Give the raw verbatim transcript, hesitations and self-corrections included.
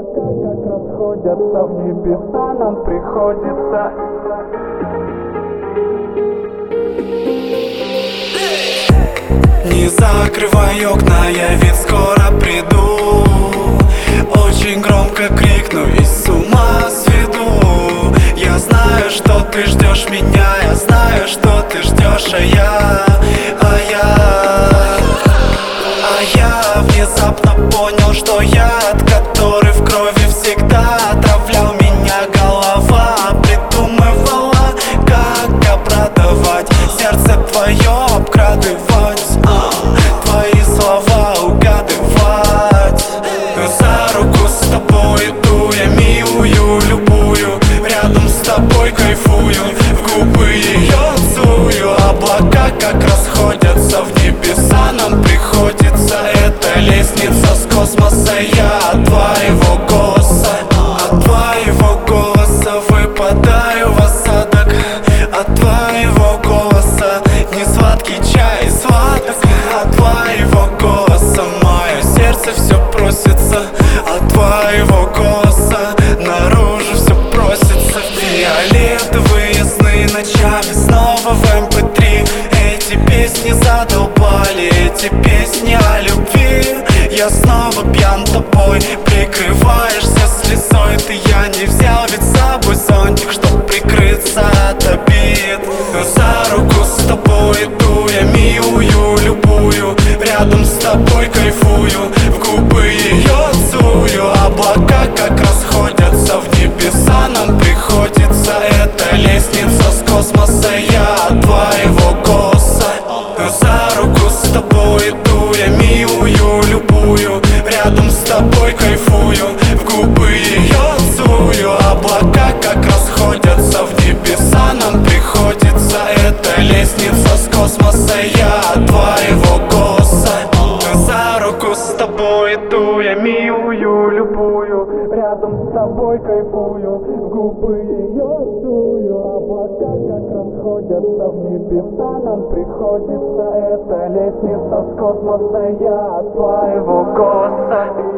облака как расходятся в небеса, нам приходится. Не закрывай окна, я ведь скоро приду. Очень громко крикну и с ума сведу. Я знаю, что ты ждешь меня, я знаю, что ты ждешь, а я, а я, а я внезапно понял, что яд, который в крови всегда отравлял меня. Голова придумывала, как обрадовать, сердце твое обкрадывать, а, твои слова угадывать. За руку с тобой иду я, милую, любую, рядом с тобой кайфую, в губы ее целую. Облака как расходятся в небеса, нам приходится. Это лестница с космоса, я от твоего голоса, от твоего голоса выпадаю в осадок, от твоего голоса не сладкий чай, сладок. От твоего голоса мое сердце все просится, от твоего голоса наружу все просится. Фиолетовые сны ночами снова в эм пэ три. Эти песни задолбали, эти песни о любви. Я снова пьян тобой, прикрываешься слезой. Ты, я не взял ведь с собой зонтик, чтоб прикрыться от обид. За руку с тобой иду я, милую, любую, рядом с тобой кайфую, в губы ее целую. Облака как расходятся в небеса, нам приходится. Это лестница с космоса, я от твоего голоса. За руку с тобой иду я, милую, любую, рядом с тобой кайфую, в губы ее целую. Облака как расходятся в небеса, нам приходится. Это лестница с космоса, я от твоего голоса. За руку с тобой иду я, милую, любую, рядом с тобой кайфую, в губы ее целую. Облака как расходятся в небеса, нам приходится. Это лестница с космоса, я от твоего голоса.